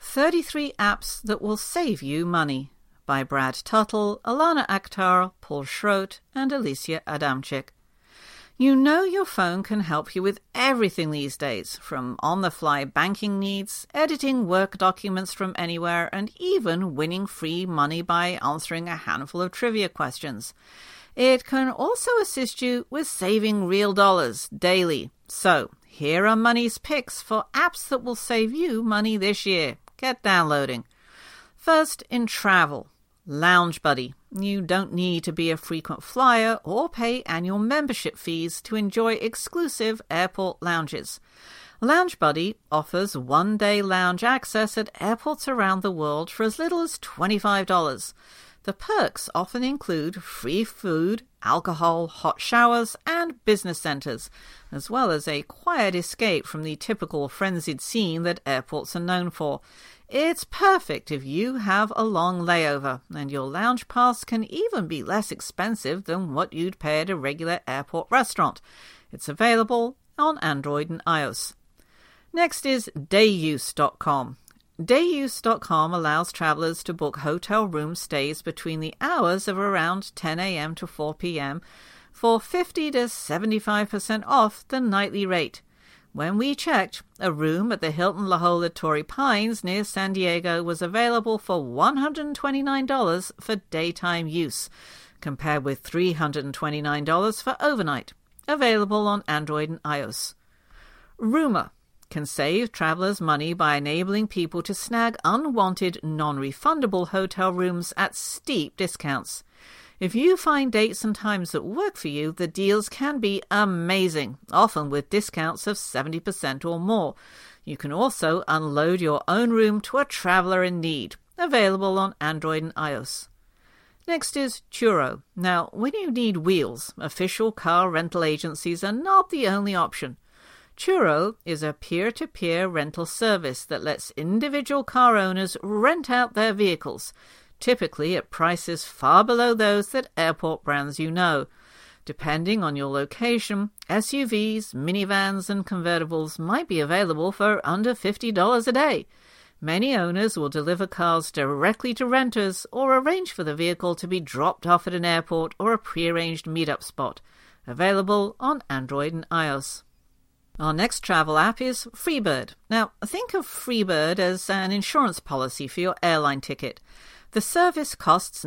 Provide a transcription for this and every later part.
33 Apps That Will Save You Money by Brad Tuttle, Alana Akhtar, Paul Schroet, and Alicia Adamczyk. You know your phone can help you with everything these days, from on-the-fly banking needs, editing work documents from anywhere, and even winning free money by answering a handful of trivia questions. It can also assist you with saving real dollars daily. So, here are Money's picks for apps that will save you money this year. Get downloading. First, in travel. Lounge Buddy. You don't need to be a frequent flyer or pay annual membership fees to enjoy exclusive airport lounges. Lounge Buddy offers one-day lounge access at airports around the world for as little as $25. The perks often include free food, alcohol, hot showers, and business centers, as well as a quiet escape from the typical frenzied scene that airports are known for. It's perfect if you have a long layover, and your lounge pass can even be less expensive than what you'd pay at a regular airport restaurant. It's available on Android and iOS. Next is Dayuse.com. Dayuse.com allows travelers to book hotel room stays between the hours of around 10 a.m. to 4 p.m. for 50 to 75% off the nightly rate. When we checked, a room at the Hilton La Jolla Torrey Pines near San Diego was available for $129 for daytime use, compared with $329 for overnight. Available on Android and iOS. Roomr can save travelers money by enabling people to snag unwanted, non-refundable hotel rooms at steep discounts. If you find dates and times that work for you, the deals can be amazing, often with discounts of 70% or more. You can also unload your own room to a traveler in need. Available on Android and iOS. Next is Turo. Now, when you need wheels, official car rental agencies are not the only option. Turo is a peer-to-peer rental service that lets individual car owners rent out their vehicles, typically at prices far below those that airport brands you know. Depending on your location, SUVs, minivans, and convertibles might be available for under $50 a day. Many owners will deliver cars directly to renters or arrange for the vehicle to be dropped off at an airport or a prearranged meetup spot. Available on Android and iOS. Our next travel app is Freebird. Now, think of Freebird as an insurance policy for your airline ticket. The service costs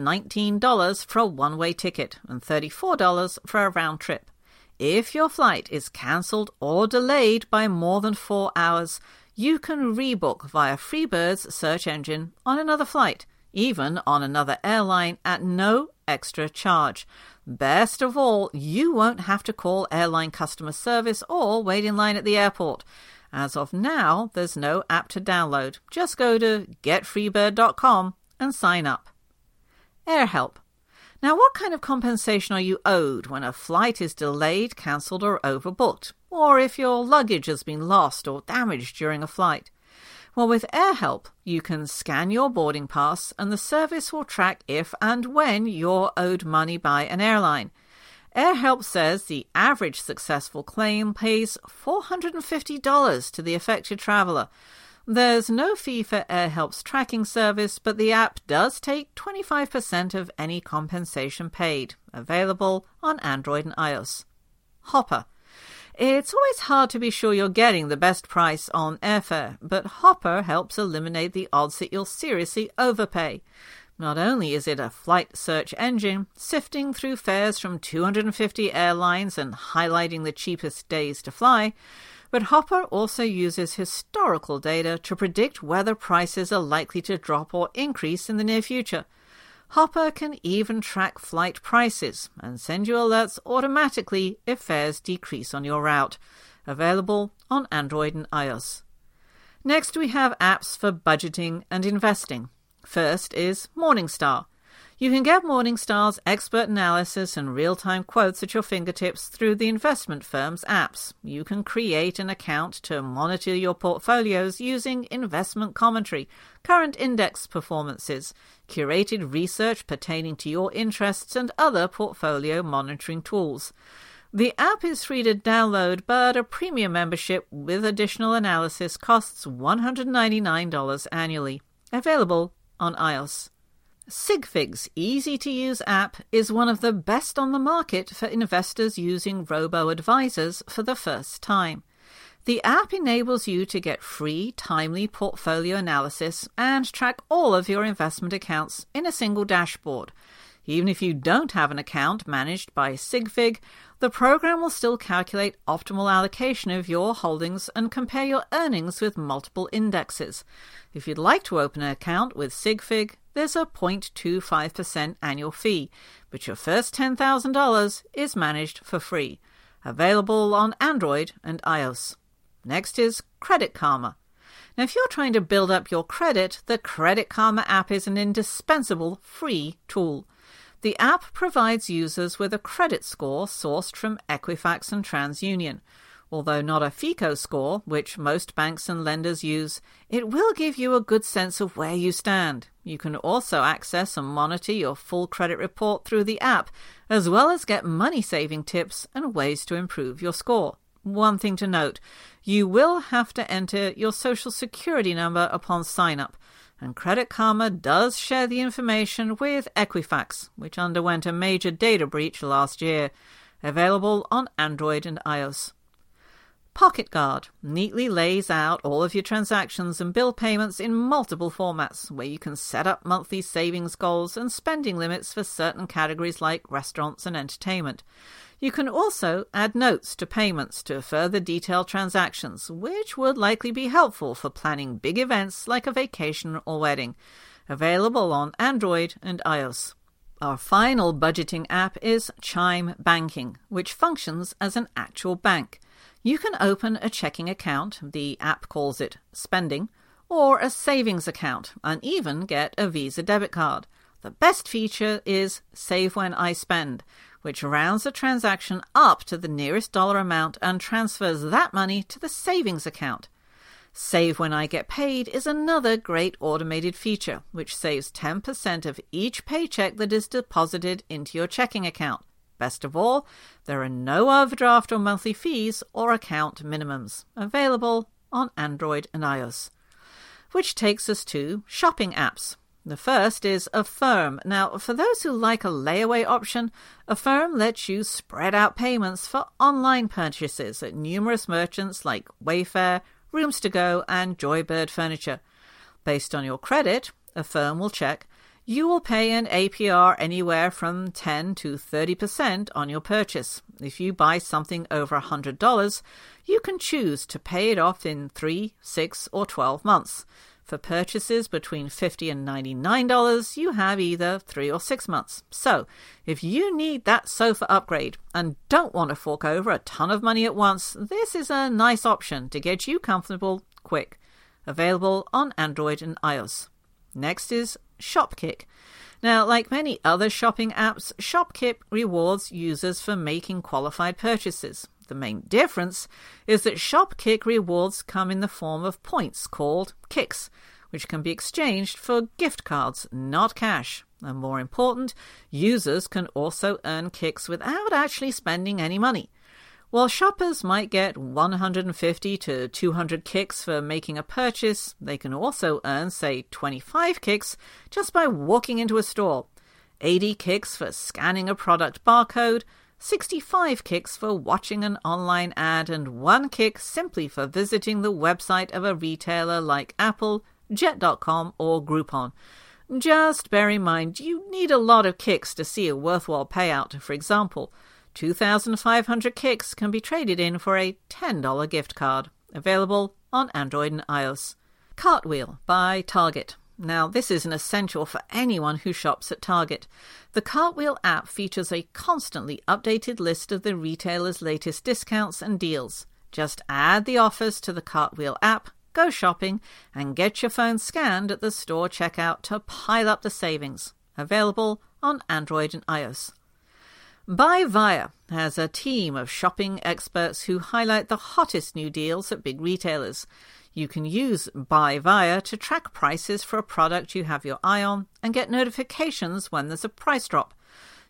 $19 for a one-way ticket and $34 for a round trip. If your flight is cancelled or delayed by more than 4 hours, you can rebook via Freebird's search engine on another flight, even on another airline at no extra charge. Best of all, you won't have to call airline customer service or wait in line at the airport. As of now, there's no app to download. Just go to getfreebird.com and sign up. AirHelp. Now, what kind of compensation are you owed when a flight is delayed, cancelled, or overbooked? Or if your luggage has been lost or damaged during a flight? Well, with AirHelp, you can scan your boarding pass and the service will track if and when you're owed money by an airline. AirHelp says the average successful claim pays $450 to the affected traveller. There's no fee for AirHelp's tracking service, but the app does take 25% of any compensation paid. Available on Android and iOS. Hopper. It's always hard to be sure you're getting the best price on airfare, but Hopper helps eliminate the odds that you'll seriously overpay. Not only is it a flight search engine, sifting through fares from 250 airlines and highlighting the cheapest days to fly, but Hopper also uses historical data to predict whether prices are likely to drop or increase in the near future. Hopper can even track flight prices and send you alerts automatically if fares decrease on your route. Available on Android and iOS. Next, we have apps for budgeting and investing. First is Morningstar. You can get Morningstar's expert analysis and real-time quotes at your fingertips through the investment firm's apps. You can create an account to monitor your portfolios using investment commentary, current index performances, curated research pertaining to your interests, and other portfolio monitoring tools. The app is free to download, but a premium membership with additional analysis costs $199 annually. Available on iOS. Sigfig's easy-to-use app is one of the best on the market for investors using robo-advisors for the first time. The app enables you to get free, timely portfolio analysis and track all of your investment accounts in a single dashboard. Even if you don't have an account managed by Sigfig, the program will still calculate optimal allocation of your holdings and compare your earnings with multiple indexes. If you'd like to open an account with Sigfig, there's a 0.25% annual fee, but your first $10,000 is managed for free. Available on Android and iOS. Next is Credit Karma. Now, if you're trying to build up your credit, the Credit Karma app is an indispensable free tool. The app provides users with a credit score sourced from Equifax and TransUnion. Although not a FICO score, which most banks and lenders use, it will give you a good sense of where you stand. You can also access and monitor your full credit report through the app, as well as get money-saving tips and ways to improve your score. One thing to note, you will have to enter your Social Security number upon sign-up, and Credit Karma does share the information with Equifax, which underwent a major data breach last year. Available on Android and iOS. Pocket Guard neatly lays out all of your transactions and bill payments in multiple formats, where you can set up monthly savings goals and spending limits for certain categories like restaurants and entertainment. You can also add notes to payments to further detail transactions, which would likely be helpful for planning big events like a vacation or wedding. Available on Android and iOS. Our final budgeting app is Chime Banking, which functions as an actual bank. You can open a checking account, the app calls it spending, or a savings account, and even get a Visa debit card. The best feature is Save When I Spend, which rounds the transaction up to the nearest dollar amount and transfers that money to the savings account. Save When I Get Paid is another great automated feature, which saves 10% of each paycheck that is deposited into your checking account. Best of all, there are no overdraft or monthly fees or account minimums. Available on Android and iOS. Which takes us to shopping apps. The first is Affirm. Now, for those who like a layaway option, Affirm lets you spread out payments for online purchases at numerous merchants like Wayfair, Rooms To Go, and Joybird Furniture. Based on your credit, Affirm will check. You will pay an APR anywhere from 10 to 30% on your purchase. If you buy something over $100, you can choose to pay it off in 3, 6, or 12 months. For purchases between $50 and $99, you have either 3 or 6 months. So, if you need that sofa upgrade and don't want to fork over a ton of money at once, this is a nice option to get you comfortable quick. Available on Android and iOS. Next is Shopkick. Now, like many other shopping apps, Shopkick rewards users for making qualified purchases. The main difference is that Shopkick rewards come in the form of points called Kicks, which can be exchanged for gift cards, not cash. And more important, users can also earn Kicks without actually spending any money. While shoppers might get 150 to 200 kicks for making a purchase, they can also earn, say, 25 kicks just by walking into a store, 80 kicks for scanning a product barcode, 65 kicks for watching an online ad, and 1 kick simply for visiting the website of a retailer like Apple, Jet.com, or Groupon. Just bear in mind, you need a lot of kicks to see a worthwhile payout. For example, 2,500 kicks can be traded in for a $10 gift card. Available on Android and iOS. Cartwheel by Target. Now, this is an essential for anyone who shops at Target. The Cartwheel app features a constantly updated list of the retailer's latest discounts and deals. Just add the offers to the Cartwheel app, go shopping, and get your phone scanned at the store checkout to pile up the savings. Available on Android and iOS. BuyVia has a team of shopping experts who highlight the hottest new deals at big retailers. You can use BuyVia to track prices for a product you have your eye on and get notifications when there's a price drop.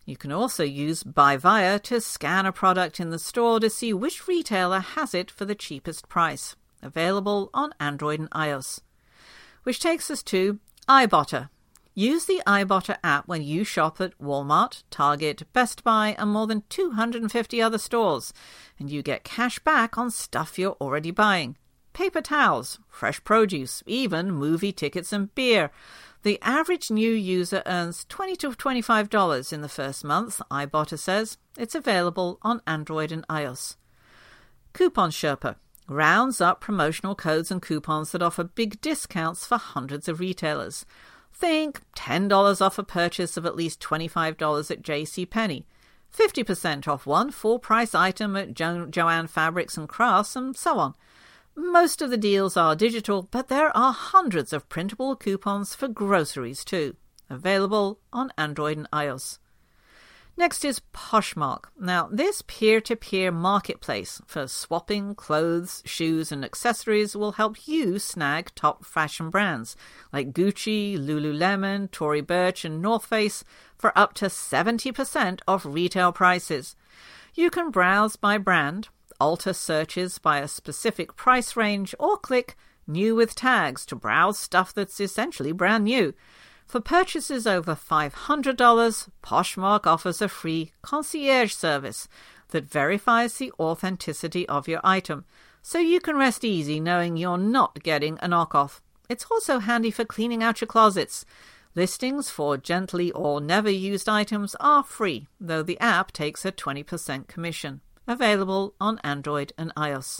You can also use Buy Via to scan a product in the store to see which retailer has it for the cheapest price. Available on Android and iOS. Which takes us to iBotter. Use the iBotter app when you shop at Walmart, Target, Best Buy, and more than 250 other stores, and you get cash back on stuff you're already buying. Paper towels, fresh produce, even movie tickets and beer. The average new user earns $20 to $25 in the first month, iBotter says. It's available on Android and iOS. Coupon Sherpa rounds up promotional codes and coupons that offer big discounts for hundreds of retailers. Think $10 off a purchase of at least $25 at JCPenney, 50% off one full-price item at Joann Fabrics and Crafts, and so on. Most of the deals are digital, but there are hundreds of printable coupons for groceries too. Available on Android and iOS. Next is Poshmark. Now, this peer-to-peer marketplace for swapping clothes, shoes, and accessories will help you snag top fashion brands like Gucci, Lululemon, Tory Burch, and North Face for up to 70% off retail prices. You can browse by brand, alter searches by a specific price range, or click New with Tags to browse stuff that's essentially brand new. For purchases over $500, Poshmark offers a free concierge service that verifies the authenticity of your item, so you can rest easy knowing you're not getting a knockoff. It's also handy for cleaning out your closets. Listings for gently or never used items are free, though the app takes a 20% commission. Available on Android and iOS.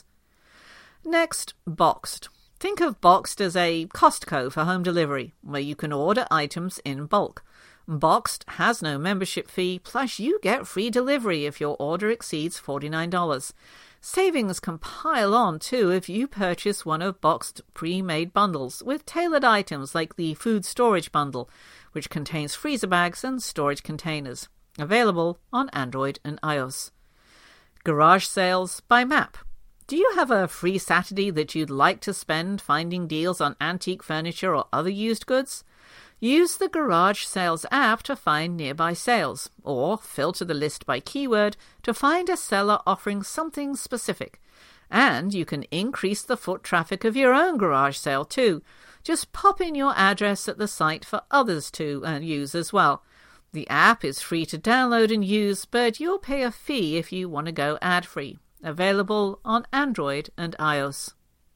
Next, Boxed. Think of Boxed as a Costco for home delivery, where you can order items in bulk. Boxed has no membership fee, plus you get free delivery if your order exceeds $49. Savings can pile on too if you purchase one of Boxed pre-made bundles with tailored items like the food storage bundle, which contains freezer bags and storage containers. Available on Android and iOS. Garage Sales by Map. Do you have a free Saturday that you'd like to spend finding deals on antique furniture or other used goods? Use the Garage Sales app to find nearby sales, or filter the list by keyword to find a seller offering something specific. And you can increase the foot traffic of your own garage sale too. Just pop in your address at the site for others to use as well. The app is free to download and use, but you'll pay a fee if you want to go ad-free. Available on Android and iOS.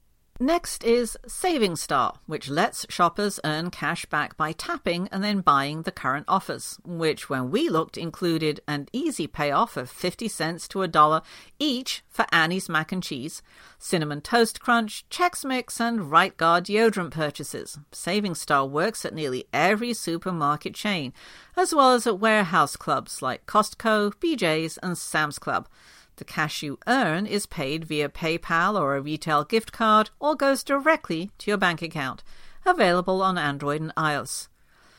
Next is SavingStar, which lets shoppers earn cash back by tapping and then buying the current offers, which when we looked included an easy payoff of 50 cents to $1 each for Annie's Mac and Cheese, Cinnamon Toast Crunch, Chex Mix, and Right Guard deodorant purchases. SavingStar works at nearly every supermarket chain, as well as at warehouse clubs like Costco, BJ's, and Sam's Club. The cash you earn is paid via PayPal or a retail gift card or goes directly to your bank account. Available on Android and iOS.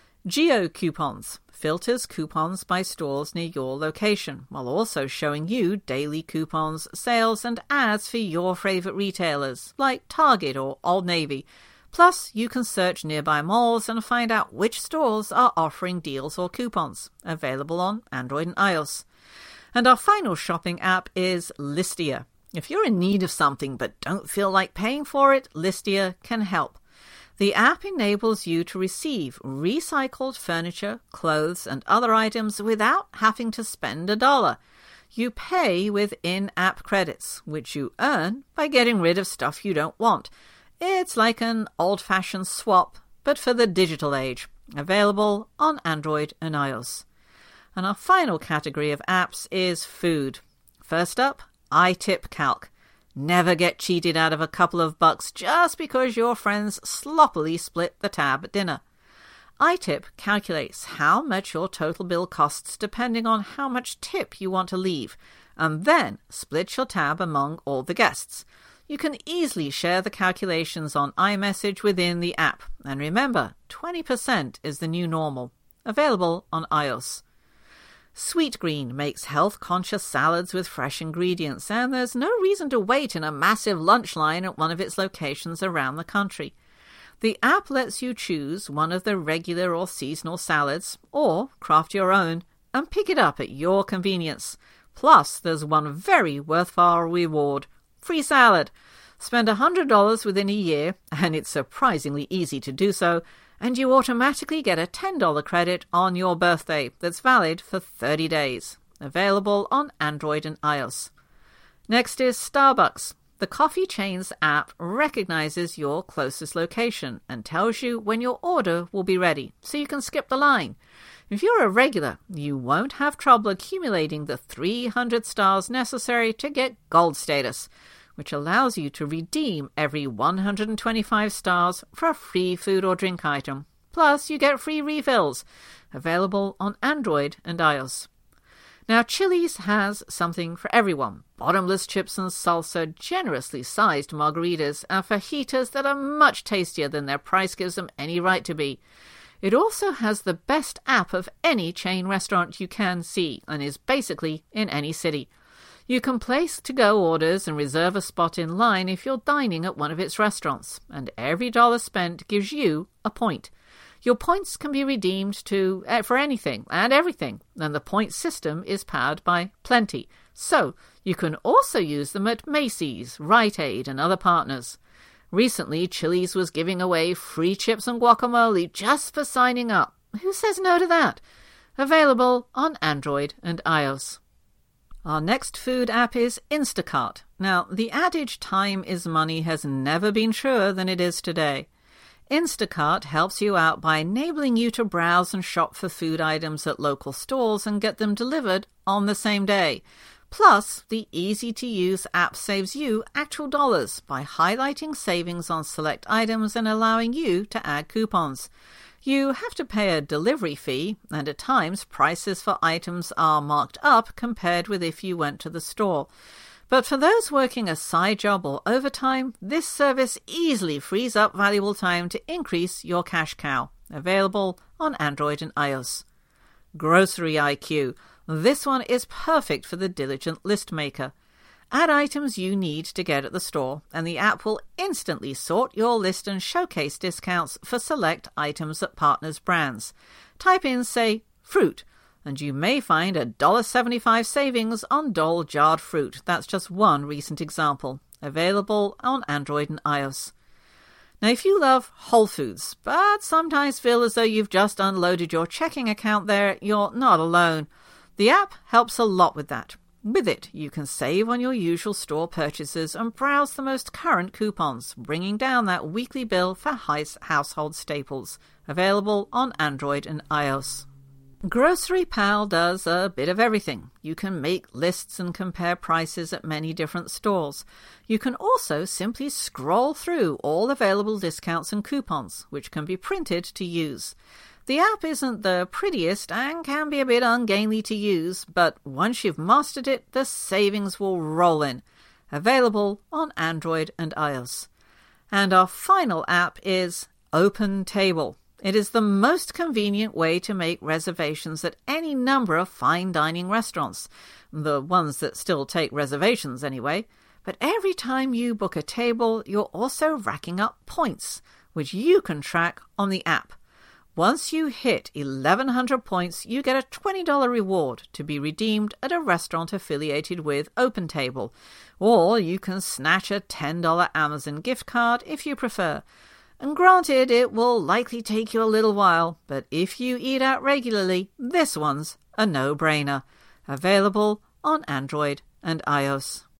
Geo Coupons filters coupons by stores near your location, while also showing you daily coupons, sales, and ads for your favorite retailers, like Target or Old Navy. Plus, you can search nearby malls and find out which stores are offering deals or coupons. Available on Android and iOS. And our final shopping app is Listia. If you're in need of something but don't feel like paying for it, Listia can help. The app enables you to receive recycled furniture, clothes, and other items without having to spend $1. You pay with in-app credits, which you earn by getting rid of stuff you don't want. It's like an old-fashioned swap, but for the digital age. Available on Android and iOS. And our final category of apps is food. First up, iTipCalc. Never get cheated out of a couple of bucks just because your friends sloppily split the tab at dinner. iTip calculates how much your total bill costs depending on how much tip you want to leave, and then splits your tab among all the guests. You can easily share the calculations on iMessage within the app. And remember, 20% is the new normal. Available on iOS. Sweetgreen makes health-conscious salads with fresh ingredients, and there's no reason to wait in a massive lunch line at one of its locations around the country. The app lets you choose one of the regular or seasonal salads, or craft your own and pick it up at your convenience. Plus, there's one very worthwhile reward: free salad. Spend $100 within a year, and it's surprisingly easy to do so, and you automatically get a $10 credit on your birthday that's valid for 30 days. Available on Android and iOS. Next is Starbucks. The coffee chain's app recognizes your closest location and tells you when your order will be ready, so you can skip the line. If you're a regular, you won't have trouble accumulating the 300 stars necessary to get gold status, which allows you to redeem every 125 stars for a free food or drink item. Plus, you get free refills, available on Android and iOS. Now, Chili's has something for everyone: bottomless chips and salsa, generously sized margaritas, and fajitas that are much tastier than their price gives them any right to be. It also has the best app of any chain restaurant you can see, and is basically in any city. You can place to-go orders and reserve a spot in line if you're dining at one of its restaurants, and every dollar spent gives you a point. Your points can be redeemed for anything and everything, and the point system is powered by Plenty, so you can also use them at Macy's, Rite Aid, and other partners. Recently, Chili's was giving away free chips and guacamole just for signing up. Who says no to that? Available on Android and iOS. Our next food app is Instacart. Now, the adage "time is money" has never been truer than it is today. Instacart helps you out by enabling you to browse and shop for food items at local stores and get them delivered on the same day. Plus, the easy-to-use app saves you actual dollars by highlighting savings on select items and allowing you to add coupons. You have to pay a delivery fee, and at times prices for items are marked up compared with if you went to the store. But for those working a side job or overtime, this service easily frees up valuable time to increase your cash cow. Available on Android and iOS. Grocery IQ. This one is perfect for the diligent list maker. Add items you need to get at the store, and the app will instantly sort your list and showcase discounts for select items at partners' brands. Type in, say, fruit, and you may find a $1.75 savings on Dole jarred fruit. That's just one recent example. Available on Android and iOS. Now, if you love Whole Foods, but sometimes feel as though you've just unloaded your checking account there, you're not alone. The app helps a lot with that. With it, you can save on your usual store purchases and browse the most current coupons, bringing down that weekly bill for household staples. Available on Android and iOS. Grocery Pal does a bit of everything. You can make lists and compare prices at many different stores. You can also simply scroll through all available discounts and coupons, which can be printed to use. The app isn't the prettiest and can be a bit ungainly to use, but once you've mastered it, the savings will roll in. Available on Android and iOS. And our final app is OpenTable. It is the most convenient way to make reservations at any number of fine dining restaurants. The ones that still take reservations anyway. But every time you book a table, you're also racking up points, which you can track on the app. Once you hit 1,100 points, you get a $20 reward to be redeemed at a restaurant affiliated with OpenTable. Or you can snatch a $10 Amazon gift card if you prefer. And granted, it will likely take you a little while, but if you eat out regularly, this one's a no-brainer. Available on Android and iOS.